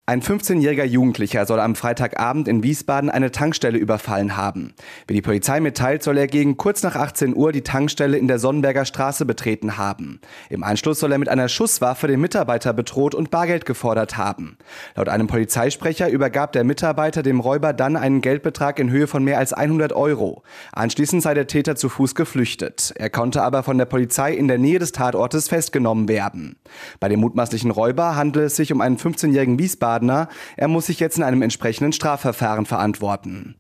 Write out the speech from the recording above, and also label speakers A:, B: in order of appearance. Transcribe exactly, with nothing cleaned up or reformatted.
A: Ein fünfzehnjähriger Jugendlicher soll am Freitagabend in Wiesbaden eine Tankstelle überfallen haben. Wie die Polizei mitteilt, soll er gegen kurz nach achtzehn Uhr die Tankstelle in der Sonnenberger Straße betreten haben. Im Anschluss soll er mit einer Schusswaffe den Mitarbeiter bedroht und Bargeld gefordert haben. Laut einem Polizeisprecher übergab der Mitarbeiter dem Räuber dann einen Geldbetrag in Höhe von mehr als hundert Euro. Anschließend sei der Täter zu Fuß geflüchtet. Er konnte aber von der Polizei in der Nähe des Tatortes festgenommen werden. Bei dem mutmaßlichen Räuber handelt es sich um einen fünfzehnjährigen Wiesbadener. Er muss sich jetzt in einem entsprechenden Strafverfahren verantworten.